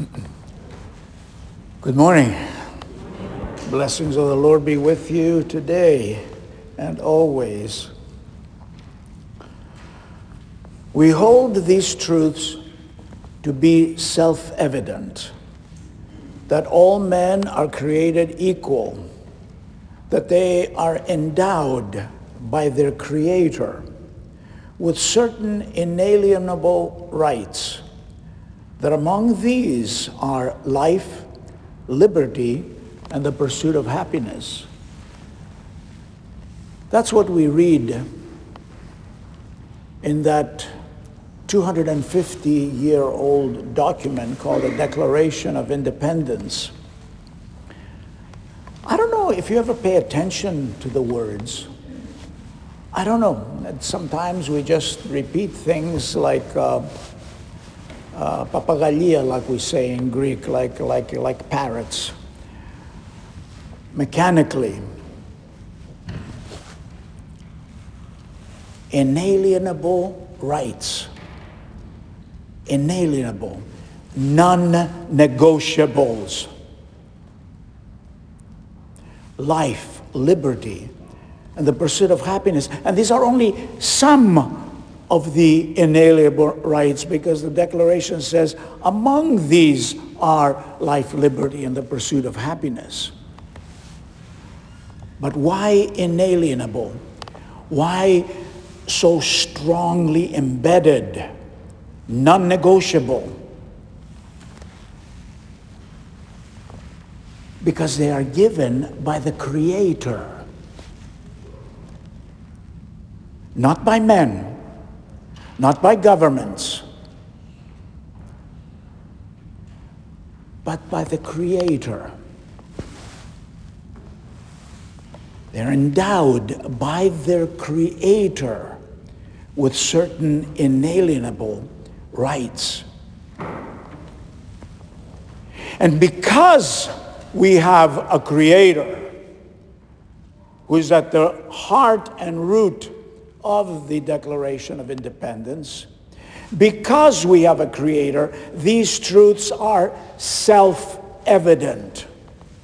Good morning. Blessings of the Lord be with you today and always. We hold these truths to be self-evident, that all men are created equal, that they are endowed by their Creator with certain inalienable rights, that among these are life, liberty, and the pursuit of happiness. That's what we read in that 250-year-old document called the Declaration of Independence. I don't know if you ever pay attention to the words. I don't know. Sometimes we just repeat things like papagalia, like we say in Greek, like parrots, mechanically. Inalienable rights, inalienable, non-negotiables, life, liberty, and the pursuit of happiness. And these are only some of the inalienable rights, because the Declaration says among these are life, liberty, and the pursuit of happiness. But why inalienable? Why so strongly embedded, non-negotiable? Because they are given by the Creator, not by men, not by governments, but by the Creator. They're endowed by their Creator with certain inalienable rights. And because we have a Creator who is at the heart and root of the Declaration of Independence, because we have a Creator, these truths are self-evident.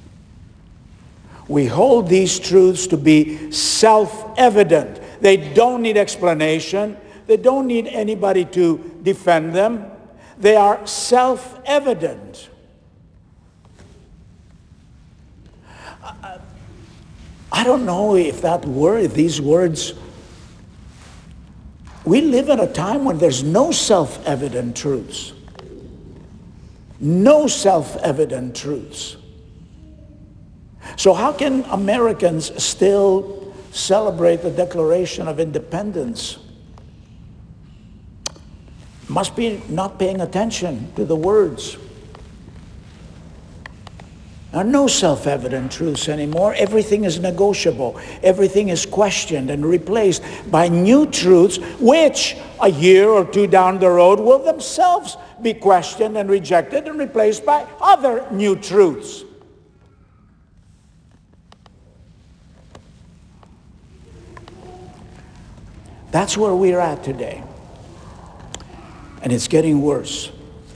We hold these truths to be self-evident. They don't need explanation. They don't need anybody to defend them. They are self-evident. I don't know if these words, we live in a time when there's no self-evident truths. No self-evident truths. So how can Americans still celebrate the Declaration of Independence? Must be not paying attention to the words. There are no self-evident truths anymore. Everything is negotiable. Everything is questioned and replaced by new truths, which a year or two down the road will themselves be questioned and rejected and replaced by other new truths. That's where we're at today. And it's getting worse.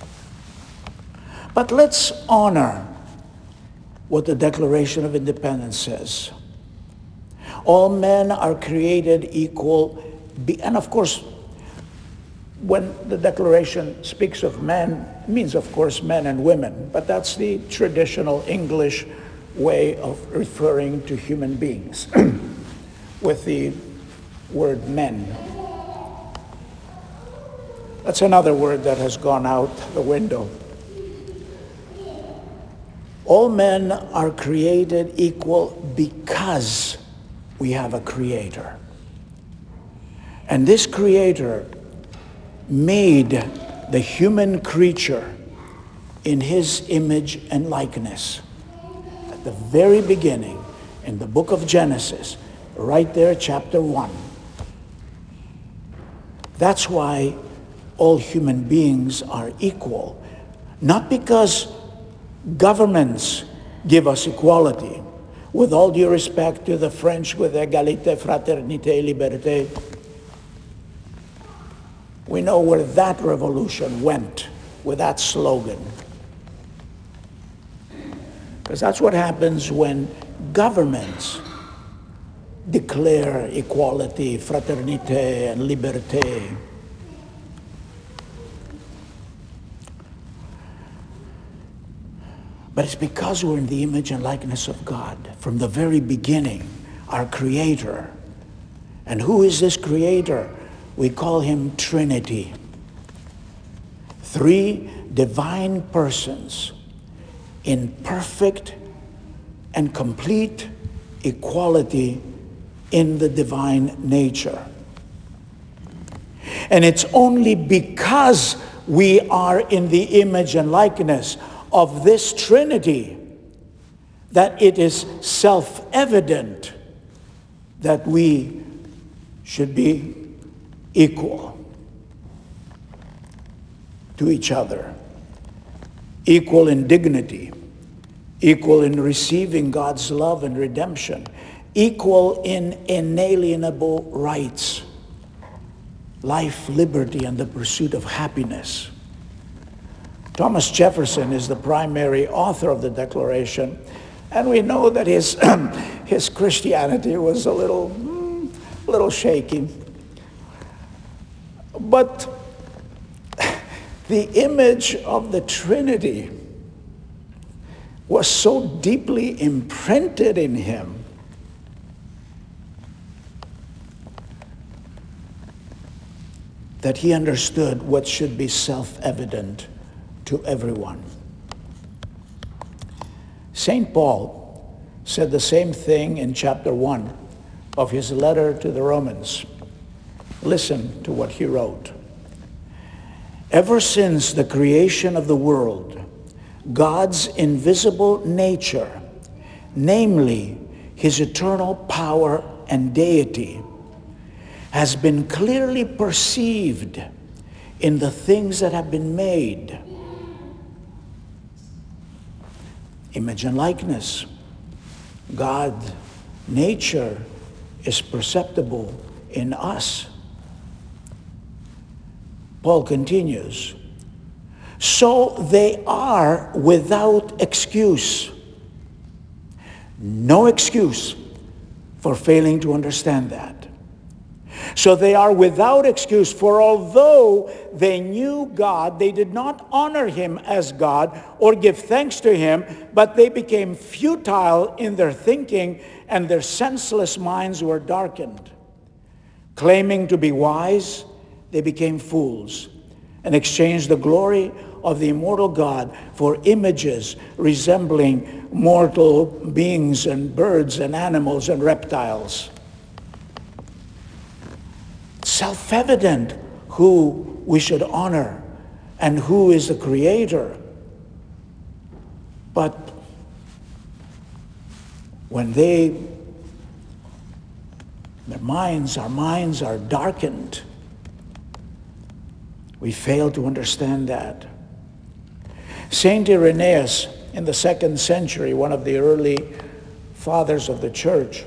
But let's honor what the Declaration of Independence says. All men are created equal. And of course, when the Declaration speaks of men, it means, of course, men and women. But that's the traditional English way of referring to human beings with the word men. That's another word that has gone out the window. All men are created equal because we have a Creator. And this Creator made the human creature in His image and likeness. At the very beginning, in the book of Genesis, right there, chapter 1. That's why all human beings are equal. Not because governments give us equality. With all due respect to the French with égalité, fraternité, liberté, we know where that revolution went with that slogan. Because that's what happens when governments declare equality, fraternité, and liberté. But it's because we're in the image and likeness of God from the very beginning, our Creator. And who is this Creator? We call him Trinity. 3 divine persons in perfect and complete equality in the divine nature. And it's only because we are in the image and likeness of this Trinity that it is self-evident that we should be equal to each other, equal in dignity, equal in receiving God's love and redemption, equal in inalienable rights, life, liberty, and the pursuit of happiness. Thomas Jefferson is the primary author of the Declaration, and we know that his Christianity was a little shaky. But the image of the Trinity was so deeply imprinted in him that he understood what should be self-evident to everyone. St. Paul said the same thing in chapter 1 of his letter to the Romans. Listen to what he wrote. Ever since the creation of the world, God's invisible nature, namely his eternal power and deity, has been clearly perceived in the things that have been made. Image and likeness. God's nature is perceptible in us. Paul continues, so they are without excuse. No excuse for failing to understand that. So they are without excuse, for although they knew God, they did not honor him as God or give thanks to him, but they became futile in their thinking, and their senseless minds were darkened. Claiming to be wise, they became fools and exchanged the glory of the immortal God for images resembling mortal beings and birds and animals and reptiles. Self-evident who we should honor and who is the Creator. But when our minds are darkened, we fail to understand that. Saint Irenaeus in the 2nd century, one of the early fathers of the church,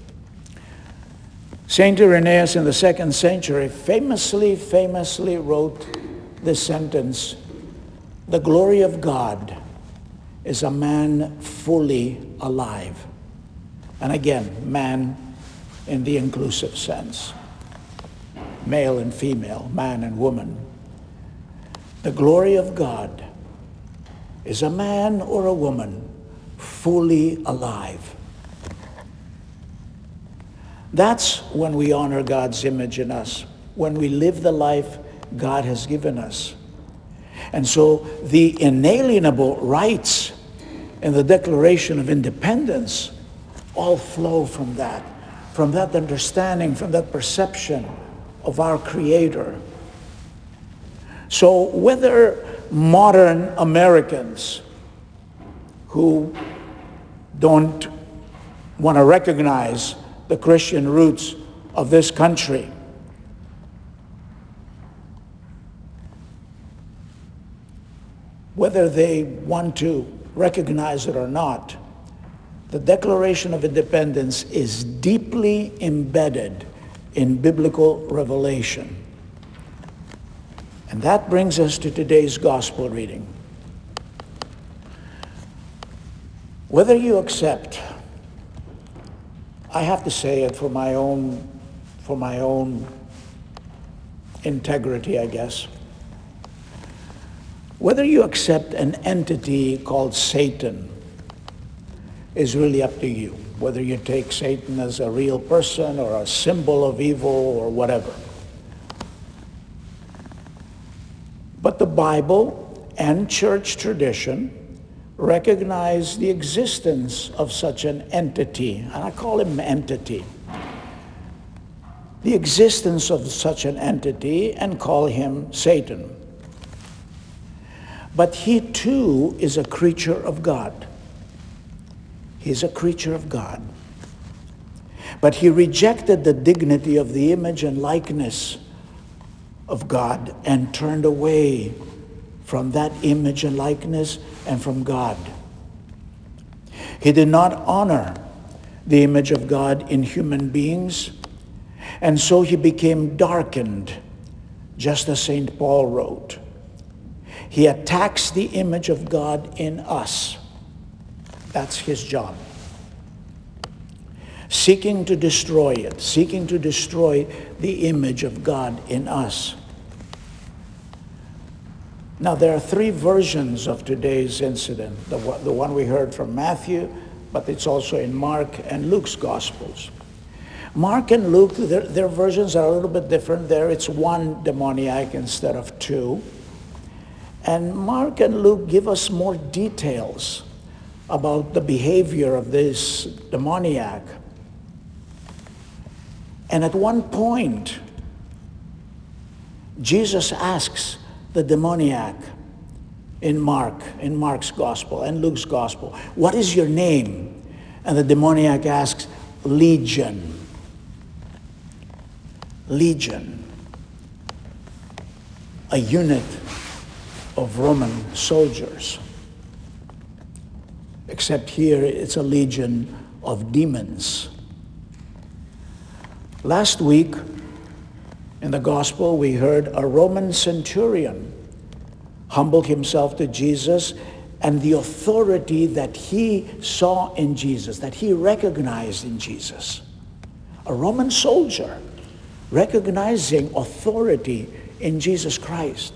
Saint Irenaeus in the 2nd century famously wrote this sentence, "The glory of God is a man fully alive." And again, man in the inclusive sense, male and female, man and woman. The glory of God is a man or a woman fully alive. That's when we honor God's image in us, when we live the life God has given us. And so the inalienable rights in the Declaration of Independence all flow from that understanding, from that perception of our Creator. So whether modern Americans who don't want to recognize the Christian roots of this country, whether they want to recognize it or not, the Declaration of Independence is deeply embedded in biblical revelation. And that brings us to today's gospel reading. Whether you accept, I have to say it for my own integrity, I guess. Whether you accept an entity called Satan is really up to you. Whether you take Satan as a real person or a symbol of evil or whatever. But the Bible and church tradition recognize the existence of such an entity, and I call him entity. The existence of such an entity and call him Satan. But he too is a creature of God. He's a creature of God. But he rejected the dignity of the image and likeness of God and turned away from that image and likeness and from God. He did not honor the image of God in human beings, and so he became darkened, just as St. Paul wrote. He attacks the image of God in us. That's his job. Seeking to destroy it, seeking to destroy the image of God in us. Now, there are three versions of today's incident. The one we heard from Matthew, but it's also in Mark and Luke's Gospels. Mark and Luke, their versions are a little bit different. There it's one demoniac instead of two. And Mark and Luke give us more details about the behavior of this demoniac. And at one point, Jesus asks the demoniac in Mark's gospel and Luke's gospel, "What is your name?" And the demoniac asks, "Legion." Legion. A unit of Roman soldiers. Except here it's a legion of demons. Last week in the gospel we heard a Roman centurion humble himself to Jesus and the authority that he saw in Jesus, that he recognized in Jesus. A Roman soldier recognizing authority in Jesus Christ.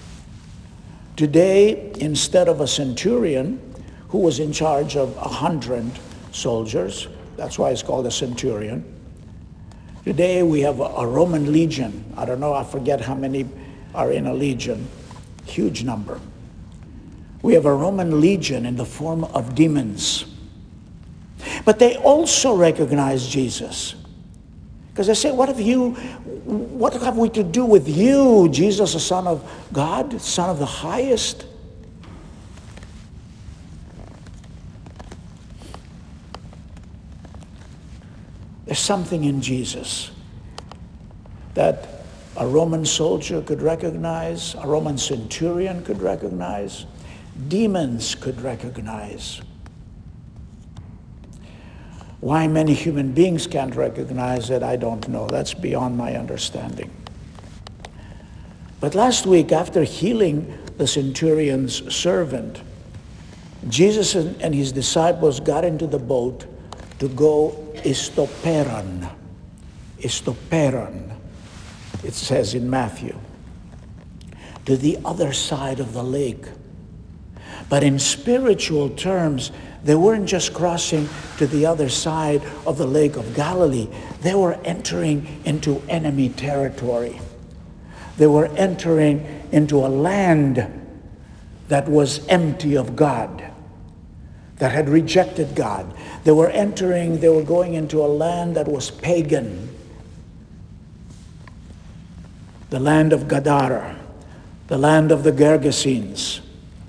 Today, instead of a centurion who was in charge of 100 soldiers, that's why it's called a centurion, today we have a Roman legion. I don't know, I forget how many are in a legion. Huge number. We have a Roman legion in the form of demons. But they also recognize Jesus. Because they say, what have we to do with you, Jesus, the Son of God, Son of the Highest? There's something in Jesus that a Roman soldier could recognize, a Roman centurion could recognize, demons could recognize. Why many human beings can't recognize it, I don't know. That's beyond my understanding. But last week, after healing the centurion's servant, Jesus and his disciples got into the boat to go istoperon. Istoperon, it says in Matthew, to the other side of the lake. But in spiritual terms, they weren't just crossing to the other side of the Lake of Galilee. They were entering into enemy territory. They were entering into a land that was empty of God, that had rejected God. They were going into a land that was pagan. The land of Gadara, the land of the Gergesenes.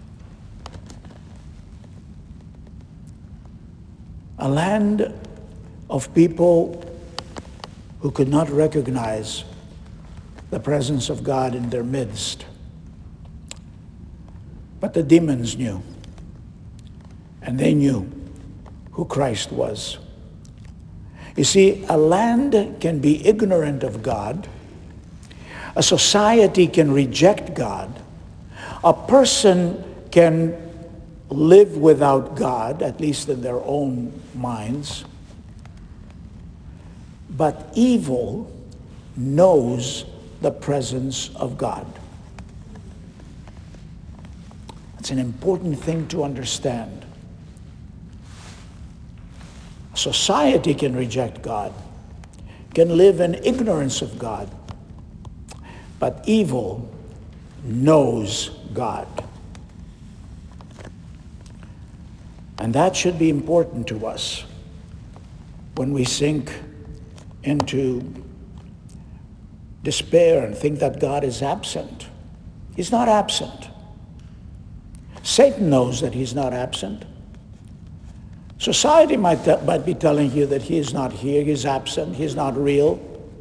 A land of people who could not recognize the presence of God in their midst. But the demons knew, and they knew who Christ was. You see, a land can be ignorant of God, a society can reject God, a person can live without God, at least in their own minds. But evil knows the presence of God. It's an important thing to understand. Society can reject God, can live in ignorance of God, but evil knows God. And that should be important to us when we sink into despair and think that God is absent. He's not absent. Satan knows that he's not absent. Society might be telling you that he is not here, he's absent, he's not real.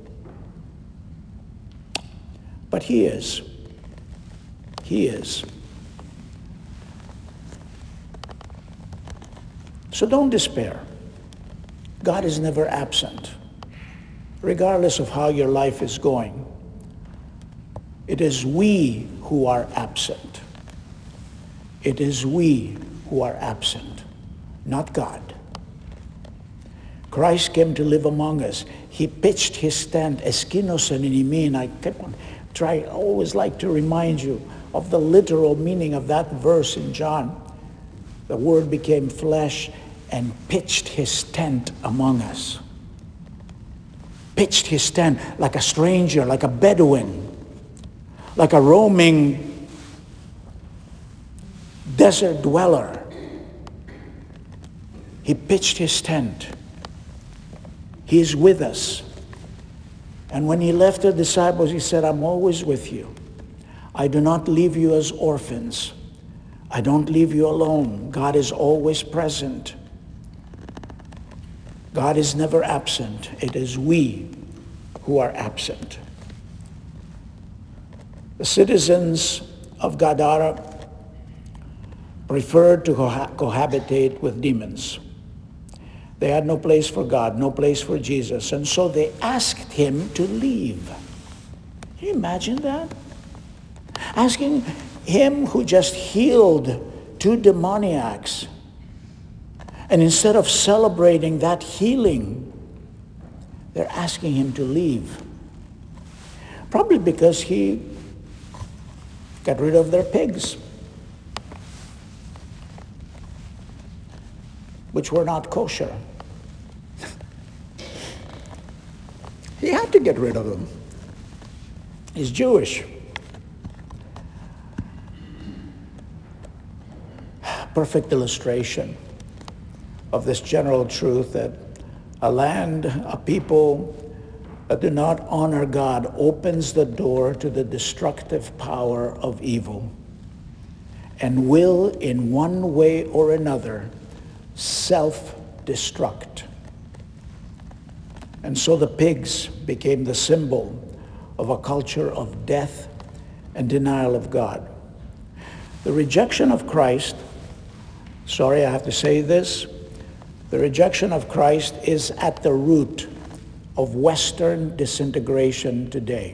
But he is. He is. So don't despair. God is never absent, regardless of how your life is going. It is we who are absent. It is we who are absent, not God. Christ came to live among us. He pitched his tent, eskinos and inimin. I always like to remind you of the literal meaning of that verse in John. The Word became flesh and pitched his tent among us. Pitched his tent like a stranger, like a Bedouin, like a roaming desert dweller. He pitched his tent. He is with us. And when he left the disciples, he said, I'm always with you. I do not leave you as orphans. I don't leave you alone. God is always present. God is never absent. It is we who are absent. The citizens of Gadara preferred to cohabitate with demons. They had no place for God, no place for Jesus, and so they asked him to leave. Can you imagine that? Asking him who just healed 2 demoniacs, and instead of celebrating that healing, they're asking him to leave. Probably because he got rid of their pigs, which were not kosher. He had to get rid of them. He's Jewish. Perfect illustration of this general truth that a land, a people that do not honor God opens the door to the destructive power of evil and will, in one way or another, self-destruct. And so the pigs became the symbol of a culture of death and denial of God. The rejection of Christ, sorry I have to say this, the rejection of Christ is at the root of Western disintegration today.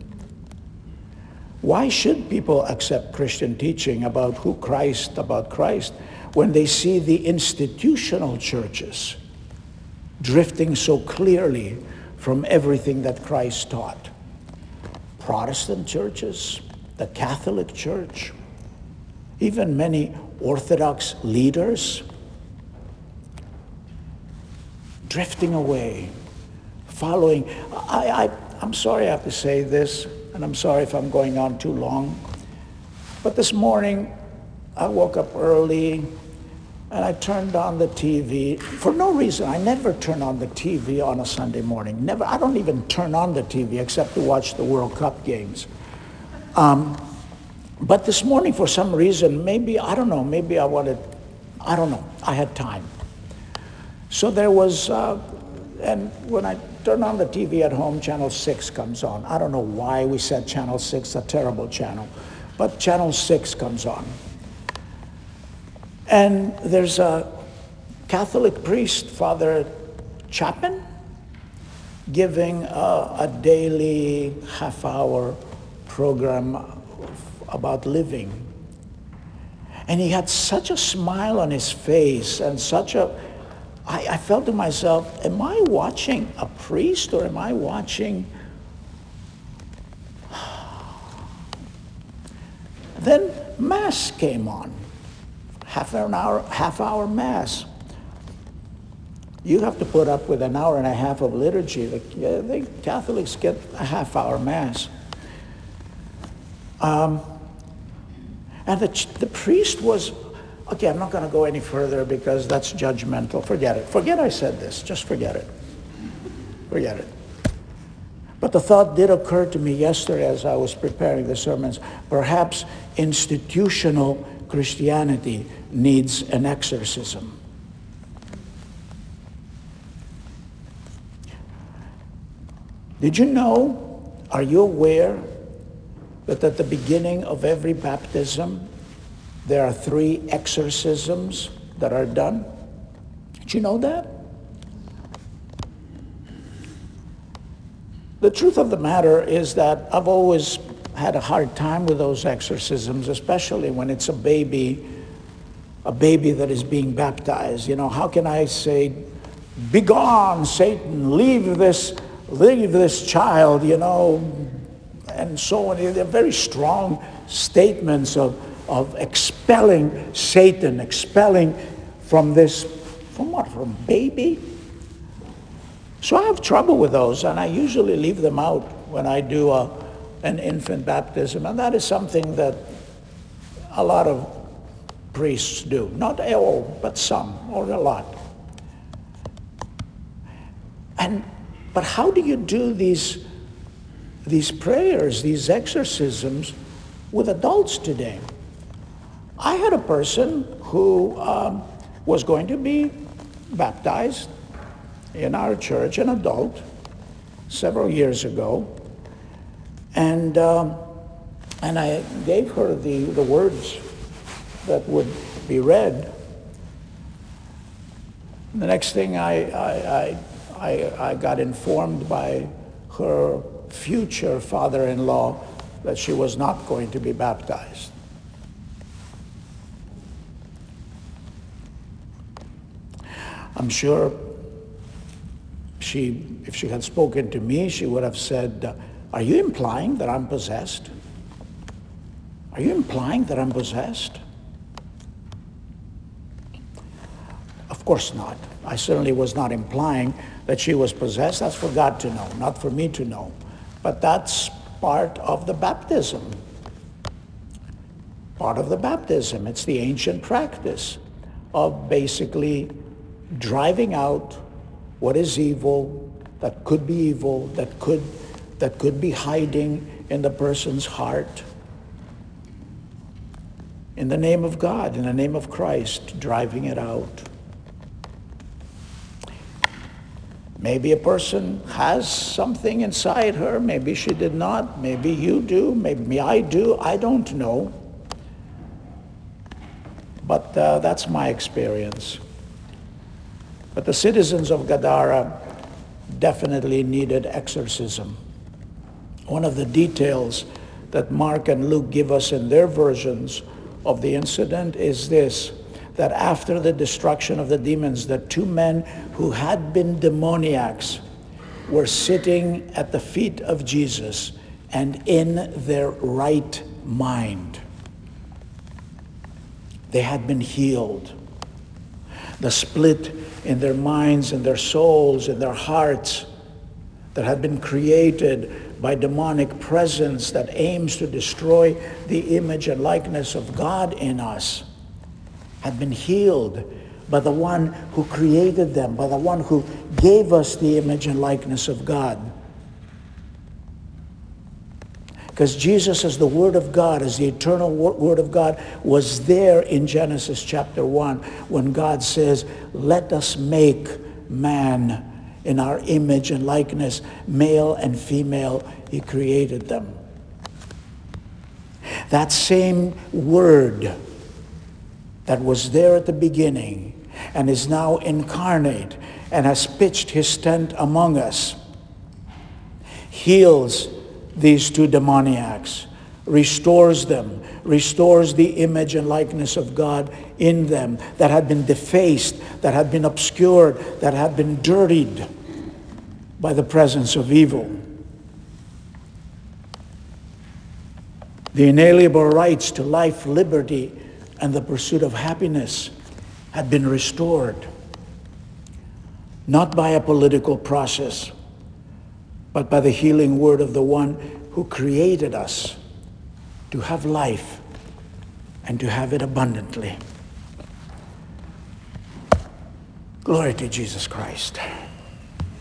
Why should people accept Christian teaching about Christ, when they see the institutional churches drifting so clearly from everything that Christ taught? Protestant churches, the Catholic Church, even many Orthodox leaders drifting away, following. I'm sorry I have to say this, and I'm sorry if I'm going on too long, but this morning I woke up early and I turned on the TV for no reason. I never turn on the TV on a Sunday morning. Never. I don't even turn on the TV except to watch the World Cup games. But this morning, for some reason, I had time. So there was, and when I turn on the TV at home, Channel 6 comes on. I don't know why we said Channel 6, a terrible channel, but Channel 6 comes on. And there's a Catholic priest, Father Chapin, giving a daily half-hour program about living. And he had such a smile on his face and I felt to myself, am I watching a priest or am I watching? Then Mass came on, half hour Mass. You have to put up with an hour and a half of liturgy. The Catholics get a half-hour Mass. And the priest was, okay, I'm not going to go any further because that's judgmental. Forget it. Forget I said this. Just forget it. Forget it. But the thought did occur to me yesterday as I was preparing the sermons. Perhaps institutional Christianity needs an exorcism. Did you know, are you aware that at the beginning of every baptism, there are 3 exorcisms that are done? Did you know that? The truth of the matter is that I've always had a hard time with those exorcisms, especially when it's a baby that is being baptized. You know, how can I say, "Begone, Satan, leave this child," you know, and so on. They're very strong statements of expelling Satan, expelling from what, from baby? So I have trouble with those, and I usually leave them out when I do an infant baptism, and that is something that a lot of priests do. Not all, but some, or a lot. But how do you do these prayers, these exorcisms with adults today? I had a person who was going to be baptized in our church, an adult, several years ago, and I gave her the words that would be read. The next thing I got informed by her future father-in-law that she was not going to be baptized. I'm sure if she had spoken to me, she would have said, "Are you implying that I'm possessed? Are you implying that I'm possessed?" Of course not. I certainly was not implying that she was possessed. That's for God to know, not for me to know. But that's part of the baptism. Part of the baptism. It's the ancient practice of basically driving out what is evil, that could be evil, that could be hiding in the person's heart. In the name of God, in the name of Christ, driving it out. Maybe a person has something inside her, maybe she did not, maybe you do, maybe I do, I don't know. But that's my experience. But the citizens of Gadara definitely needed exorcism. One of the details that Mark and Luke give us in their versions of the incident is this, that after the destruction of the demons, the 2 men who had been demoniacs were sitting at the feet of Jesus and in their right mind. They had been healed. The split in their minds and their souls and their hearts that had been created by demonic presence that aims to destroy the image and likeness of God in us had been healed by the one who created them, by the one who gave us the image and likeness of God. Because Jesus, as the Word of God, as the eternal Word of God, was there in Genesis chapter 1 when God says, "Let us make man in our image and likeness, male and female, He created them." That same Word that was there at the beginning and is now incarnate and has pitched His tent among us, heals these 2 demoniacs, restores them, restores the image and likeness of God in them that had been defaced, that had been obscured, that had been dirtied by the presence of evil. The inalienable rights to life, liberty, and the pursuit of happiness had been restored, not by a political process, but by the healing word of the one who created us to have life and to have it abundantly. Glory to Jesus Christ.